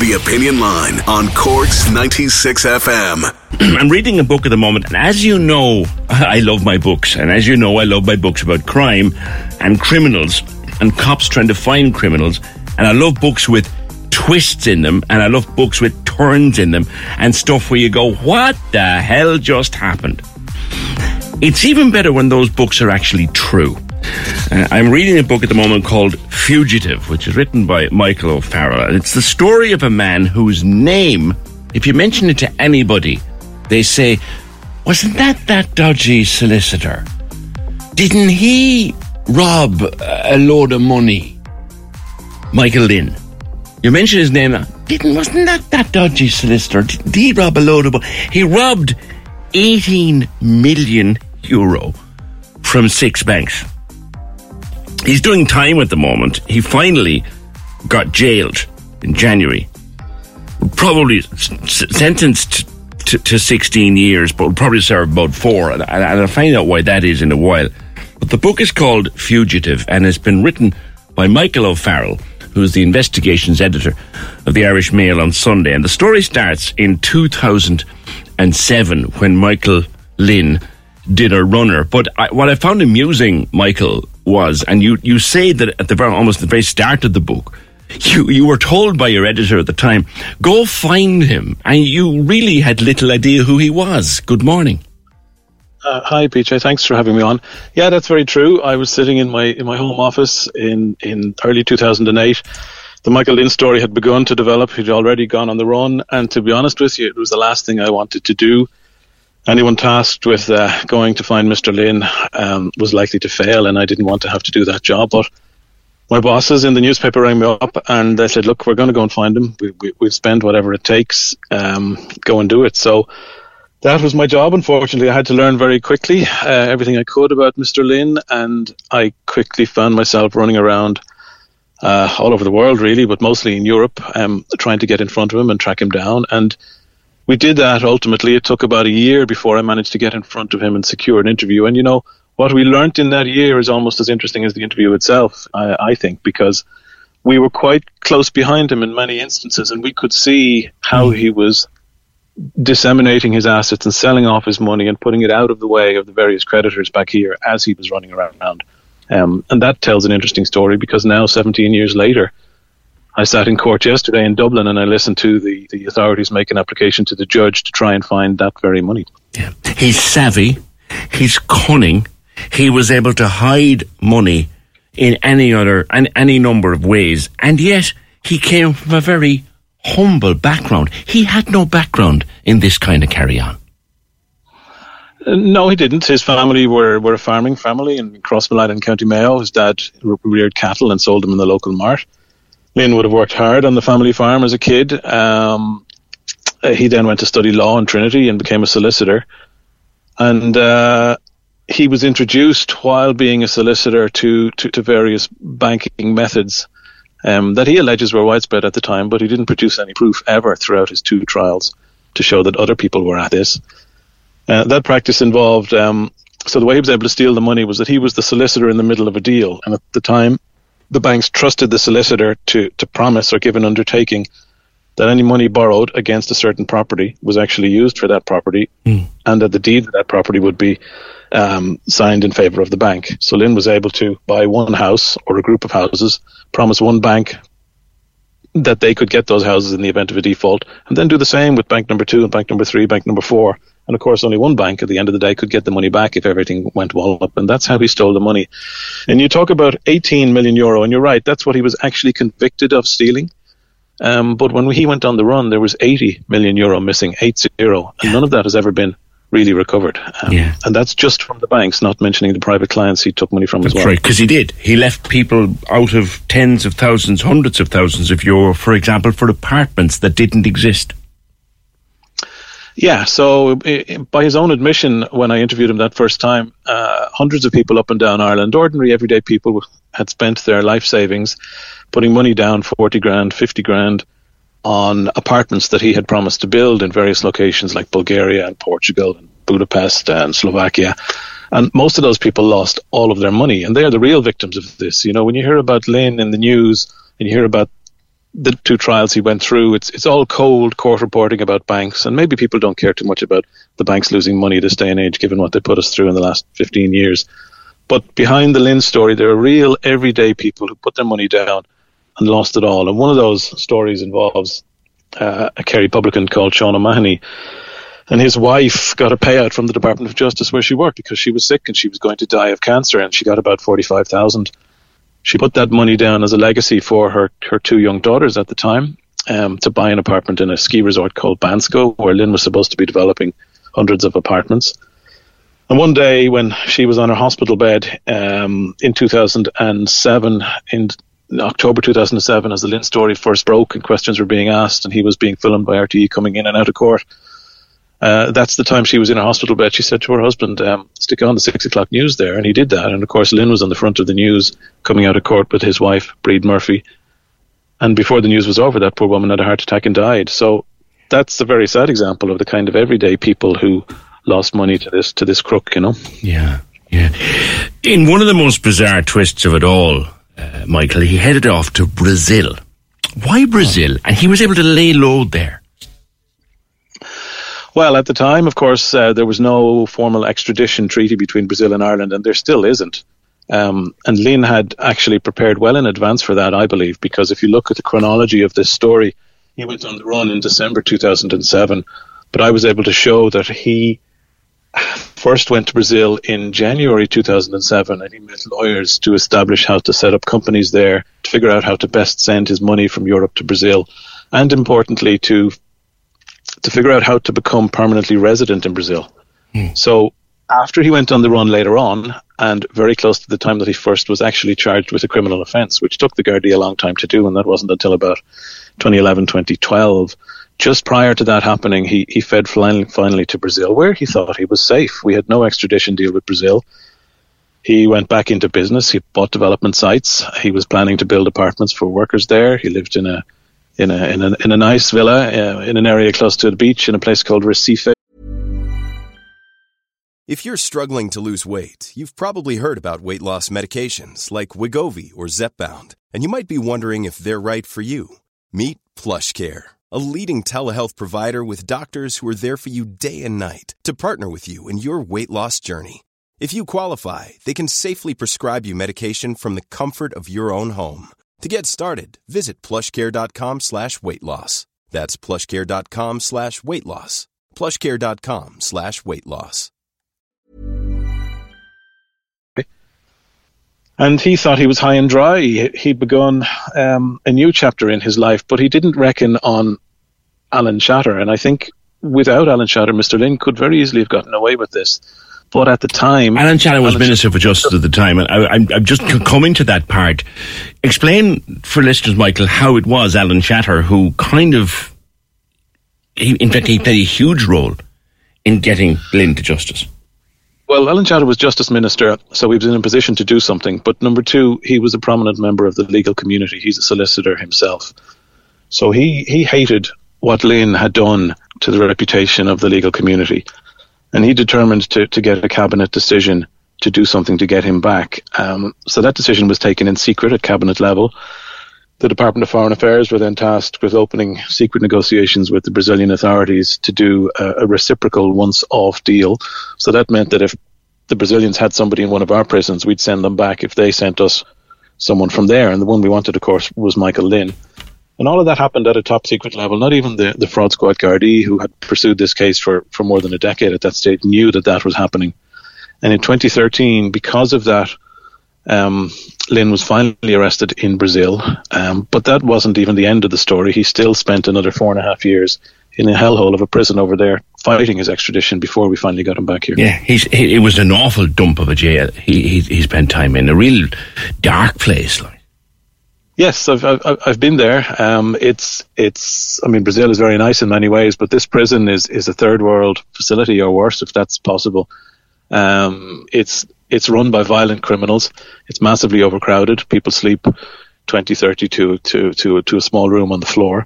The Opinion Line on Cork's 96 FM. I'm reading a book at the moment, and as you know, I love my books. And as you know, I love my books about crime and criminals and cops trying to find criminals. And I love books with twists in them, and I love books with turns in them and stuff where you go, what the hell just happened? It's even better when those books are actually true. I'm reading a book at the moment called Fugitive, which is written by Michael O'Farrell. And it's the story of a man whose name, if you mention it to anybody, they say, wasn't that dodgy solicitor? Didn't he rob a load of money? Michael Lynn. You mention his name, wasn't that dodgy solicitor? Did he rob a load of money? He robbed 18 million euro from 6 banks. He's doing time at the moment. He finally got jailed in January. Probably sentenced to 16 years, but will probably serve about 4. And I'll find out why that is in a while. But the book is called Fugitive, and it's been written by Michael O'Farrell, who is the investigations editor of the Irish Mail on Sunday. And the story starts in 2007 when Michael Lynn did a runner. But what I found amusing, Michael, was, and you say that at almost the very start of the book, you were told by your editor at the time, go find him, and you really had little idea who he was. Good morning. Hi, PJ. Thanks for having me on. Yeah, that's very true. I was sitting in my home office in early 2008. The Michael Lynn story had begun to develop. He'd already gone on the run, and to be honest with you, it was the last thing I wanted to do. Anyone tasked with going to find Mr. Lynn was likely to fail, and I didn't want to have to do that job. But my bosses in the newspaper rang me up, and they said, look, we're going to go and find him. We'll spend whatever it takes, go and do it. So that was my job. Unfortunately, I had to learn very quickly everything I could about Mr. Lynn, and I quickly found myself running around all over the world, really, but mostly in Europe, trying to get in front of him and track him down. And we did that ultimately. It took about a year before I managed to get in front of him and secure an interview. And, you know, what we learnt in that year is almost as interesting as the interview itself, I think, because we were quite close behind him in many instances, and we could see how he was disseminating his assets and selling off his money and putting it out of the way of the various creditors back here as he was running around. And that tells an interesting story, because now, 17 years later, I sat in court yesterday in Dublin and I listened to the authorities make an application to the judge to try and find that very money. Yeah. He's savvy, he's cunning, he was able to hide money in any number of ways, and yet he came from a very humble background. He had no background in this kind of carry-on. No, he didn't. His family were a farming family in Crossmaglen in County Mayo. His dad reared cattle and sold them in the local mart. Lynn would have worked hard on the family farm as a kid. He then went to study law in Trinity and became a solicitor. And he was introduced while being a solicitor to various banking methods that he alleges were widespread at the time, but he didn't produce any proof ever throughout his 2 trials to show that other people were at this. That practice involved, so the way he was able to steal the money was that he was the solicitor in the middle of a deal. And at the time, the banks trusted the solicitor to promise or give an undertaking that any money borrowed against a certain property was actually used for that property, and that the deed of that property would be signed in favour of the bank. So Lynn was able to buy one house or a group of houses, promise one bank that they could get those houses in the event of a default, and then do the same with bank number 2 and bank number 3, bank number 4. And of course, only one bank at the end of the day could get the money back if everything went well up. And that's how he stole the money. And you talk about 18 million euro, and you're right, that's what he was actually convicted of stealing. But when he went on the run, there was 80 million euro missing, 80. And none of that has ever been really recovered. And that's just from the banks, not mentioning the private clients he took money from as well. That's right, because he did. He left people out of tens of thousands, hundreds of thousands of euro, for example, for apartments that didn't exist. Yeah, so by his own admission, when I interviewed him that first time, hundreds of people up and down Ireland, ordinary everyday people, had spent their life savings putting money down, 40 grand, 50 grand, on apartments that he had promised to build in various locations like Bulgaria and Portugal and Budapest and Slovakia. And most of those people lost all of their money, and they are the real victims of this. You know, when you hear about Lynn in the news and you hear about the 2 trials he went through, it's all cold court reporting about banks, and maybe people don't care too much about the banks losing money this day and age, given what they put us through in the last 15 years. But behind the Lynn story, there are real everyday people who put their money down and lost it all. And one of those stories involves a Kerry publican called Sean O'Mahony, and his wife got a payout from the Department of Justice where she worked because she was sick and she was going to die of cancer, and she got about 45,000. She put that money down as a legacy for her 2 young daughters at the time, to buy an apartment in a ski resort called Bansko, where Lynn was supposed to be developing hundreds of apartments. And one day when she was on her hospital bed in 2007, in October 2007, as the Lynn story first broke and questions were being asked and he was being filmed by RTE coming in and out of court, that's the time she was in her hospital bed. She said to her husband, stick on the 6 o'clock news there. And he did that. And of course, Lynn was on the front of the news coming out of court with his wife, Breed Murphy. And before the news was over, that poor woman had a heart attack and died. So that's a very sad example of the kind of everyday people who lost money to this crook, you know. Yeah. In one of the most bizarre twists of it all, Michael, he headed off to Brazil. Why Brazil? And he was able to lay low there. Well, at the time, of course, there was no formal extradition treaty between Brazil and Ireland, and there still isn't. And Lynn had actually prepared well in advance for that, I believe, because if you look at the chronology of this story, he went on the run in December 2007, but I was able to show that he first went to Brazil in January 2007, and he met lawyers to establish how to set up companies there, to figure out how to best send his money from Europe to Brazil, and importantly, to figure out how to become permanently resident in Brazil. So after he went on the run later on, and very close to the time that he first was actually charged with a criminal offence, which took the Gardaí a long time to do, and that wasn't until about 2011, 2012. Just prior to that happening, he fled finally to Brazil, where he thought he was safe. We had no extradition deal with Brazil. He went back into business. He bought development sites. He was planning to build apartments for workers there. He lived in a nice villa in an area close to the beach in a place called Recife. If you're struggling to lose weight, you've probably heard about weight loss medications like Wegovy or Zepbound, and you might be wondering if they're right for you. Meet PlushCare, a leading telehealth provider with doctors who are there for you day and night to partner with you in your weight loss journey. If you qualify, they can safely prescribe you medication from the comfort of your own home. To get started, visit plushcare.com/weightloss. That's plushcare.com/weightloss. plushcare.com/weightloss. And he thought he was high and dry. He'd begun a new chapter in his life, but he didn't reckon on Alan Shatter. And I think without Alan Shatter, Mr. Lynn could very easily have gotten away with this. But at the time... Alan Shatter was Minister for Justice at the time, and I'm just coming to that part. Explain for listeners, Michael, how it was Alan Shatter who kind of... in fact, he played a huge role in getting Lynn to justice. Well, Alan Shatter was Justice Minister, so he was in a position to do something. But number two, he was a prominent member of the legal community. He's a solicitor himself. So he hated what Lynn had done to the reputation of the legal community. And he determined to get a cabinet decision to do something to get him back. So that decision was taken in secret at cabinet level. The Department of Foreign Affairs were then tasked with opening secret negotiations with the Brazilian authorities to do a reciprocal once-off deal. So that meant that if the Brazilians had somebody in one of our prisons, we'd send them back if they sent us someone from there. And the one we wanted, of course, was Michael Lynn. And all of that happened at a top secret level. Not even the fraud squad Gardaí, who had pursued this case for more than a decade at that stage, knew that was happening. And in 2013, because of that, Lynn was finally arrested in Brazil. But that wasn't even the end of the story. He still spent another 4.5 years in a hellhole of a prison over there fighting his extradition before we finally got him back here. Yeah, it was an awful dump of a jail. He spent time in a real dark place, like. Yes, I've been there. It's I mean, Brazil is very nice in many ways, but this prison is a third world facility or worse, if that's possible. It's run by violent criminals. It's massively overcrowded. People sleep 20, 30 to a small room on the floor.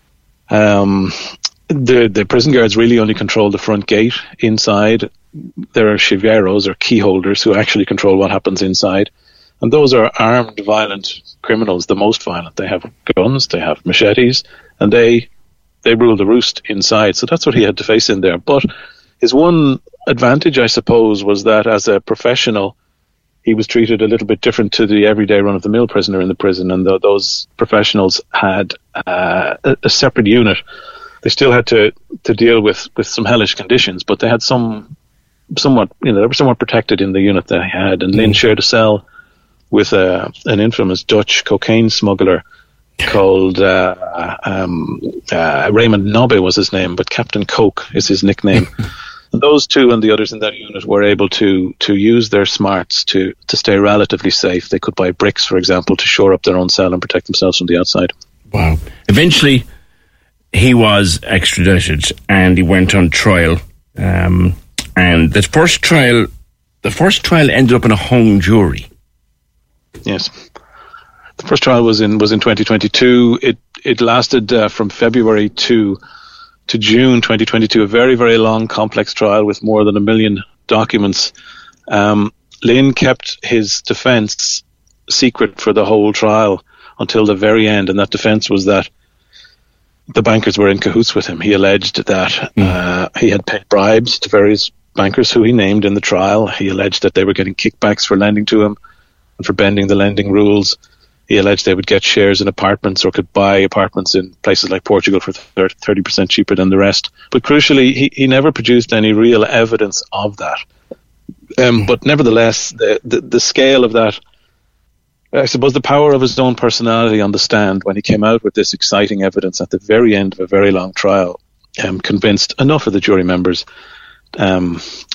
The prison guards really only control the front gate. Inside, there are chiveiros or key holders who actually control what happens inside. And those are armed, violent criminals, the most violent. They have guns, they have machetes, and they rule the roost inside. So that's what he had to face in there. But his one advantage, I suppose, was that as a professional, he was treated a little bit different to the everyday run-of-the-mill prisoner in the prison, and those professionals had a separate unit. They still had to deal with some hellish conditions, but they had somewhat, they were somewhat protected in the unit they had. And Lynn shared a cell with an infamous Dutch cocaine smuggler called Raymond Nobbe was his name, but Captain Coke is his nickname. Those two and the others in that unit were able to use their smarts to stay relatively safe. They could buy bricks, for example, to shore up their own cell and protect themselves from the outside. Wow. Eventually, he was extradited and he went on trial. And the first trial ended up in a hung jury. Yes. The first trial was in 2022. It lasted from February to June 2022, a very, very long, complex trial with more than 1 million documents. Lynn kept his defence secret for the whole trial until the very end, and that defence was that the bankers were in cahoots with him. He alleged that he had paid bribes to various bankers who he named in the trial. He alleged that they were getting kickbacks for lending to him and for bending the lending rules. He alleged they would get shares in apartments or could buy apartments in places like Portugal for 30% cheaper than the rest. But crucially, he never produced any real evidence of that. But nevertheless, the scale of that, I suppose the power of his own personality on the stand when he came out with this exciting evidence at the very end of a very long trial convinced enough of the jury members that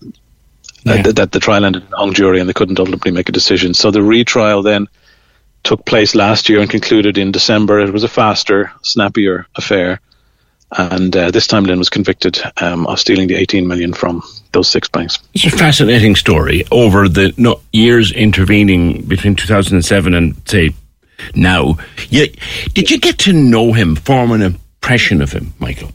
the trial ended in a hung jury and they couldn't ultimately make a decision. So the retrial then took place last year and concluded in December. It was a faster, snappier affair. And this time Lynn was convicted of stealing the 18 million from those 6 banks. It's a fascinating story over the years intervening between 2007 and, say, now. Did you get to know him, form an impression of him, Michael?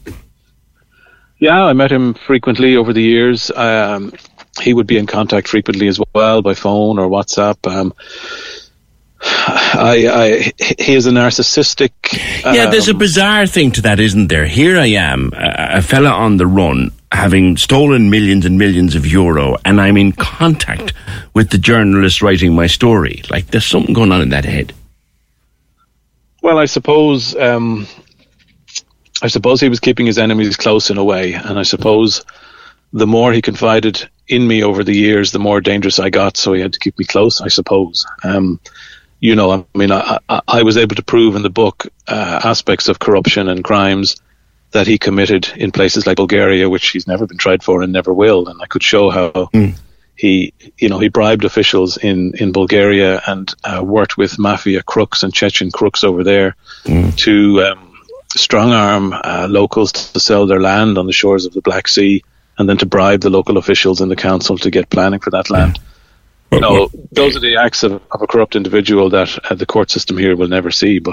Yeah, I met him frequently over the years. He would be in contact frequently as well by phone or WhatsApp. He is a narcissistic. There's a bizarre thing to that, isn't there? Here I am, a fella on the run, having stolen millions and millions of euro, and I'm in contact with the journalist writing my story. Like, there's something going on in that head. Well, I suppose he was keeping his enemies close in a way, and I suppose the more he confided in me over the years, the more dangerous I got, so he had to keep me close, I suppose. I was able to prove in the book aspects of corruption and crimes that he committed in places like Bulgaria, which he's never been tried for and never will. And I could show how he bribed officials in Bulgaria and worked with mafia crooks and Chechen crooks over there to strong-arm locals to sell their land on the shores of the Black Sea, and then to bribe the local officials in the council to get planning for that land. Those are the acts of a corrupt individual that the court system here will never see. But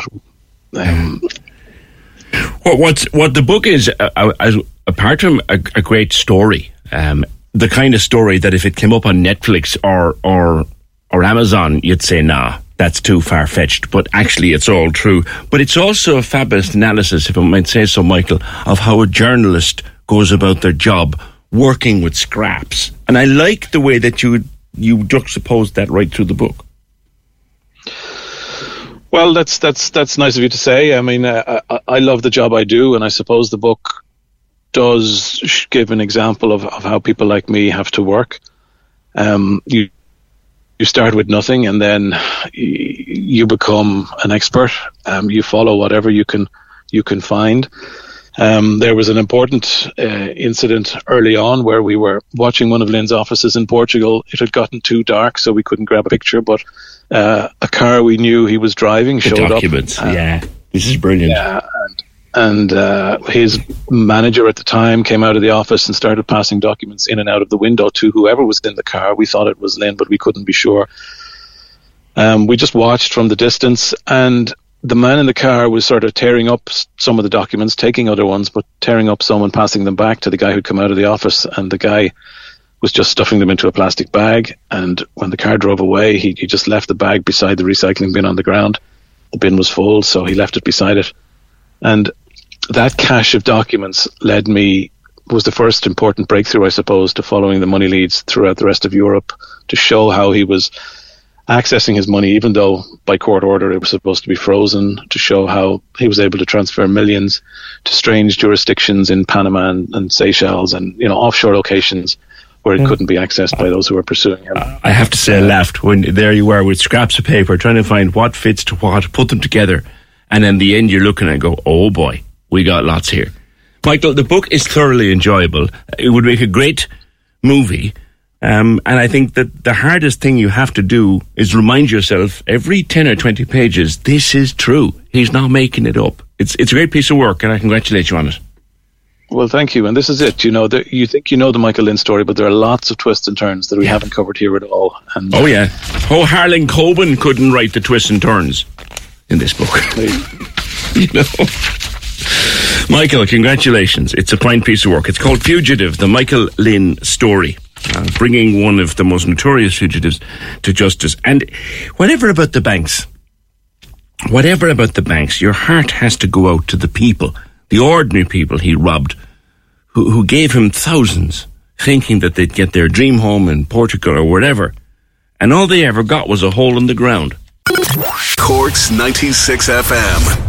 what the book is, apart from a great story, the kind of story that if it came up on Netflix or Amazon, you'd say, nah, that's too far-fetched. But actually, it's all true. But it's also a fabulous analysis, if I might say so, Michael, of how a journalist goes about their job, working with scraps. And I like the way that you juxtapose that right through the book. Well, that's nice of you to say. I mean, I love the job I do, and I suppose the book does give an example of how people like me have to work. You start with nothing, and then you become an expert. You follow whatever you can find. There was an important incident early on where we were watching one of Lynn's offices in Portugal. It had gotten too dark, so we couldn't grab a picture, but a car we knew he was driving showed up. Documents, this is brilliant. Yeah, and his manager at the time came out of the office and started passing documents in and out of the window to whoever was in the car. We thought it was Lynn, but we couldn't be sure. We just watched from the distance, and the man in the car was sort of tearing up some of the documents, taking other ones, but tearing up some and passing them back to the guy who'd come out of the office. And the guy was just stuffing them into a plastic bag. And when the car drove away, he just left the bag beside the recycling bin on the ground. The bin was full, so he left it beside it. And that cache of documents was the first important breakthrough, I suppose, to following the money leads throughout the rest of Europe, to show how he was accessing his money, even though by court order it was supposed to be frozen, to show how he was able to transfer millions to strange jurisdictions in Panama and Seychelles and, offshore locations where it couldn't be accessed by those who were pursuing him. I have to say I laughed when there you were with scraps of paper trying to find what fits to what, put them together, and in the end you're looking and go, oh boy, we got lots here. Michael, the book is thoroughly enjoyable. It would make a great movie. And I think that the hardest thing you have to do is remind yourself every 10 or 20 pages, this is true. He's not making it up. It's a great piece of work, and I congratulate you on it. Well, thank you. And this is it. You think you know the Michael Lynn story, but there are lots of twists and turns that we haven't covered here at all. And Harlan Coben couldn't write the twists and turns in this book. Michael, congratulations. It's a fine piece of work. It's called Fugitive, the Michael Lynn story. Bringing one of the most notorious fugitives to justice. And whatever about the banks, your heart has to go out to the people, the ordinary people he robbed, who gave him thousands, thinking that they'd get their dream home in Portugal or wherever. And all they ever got was a hole in the ground. Cork's 96 FM.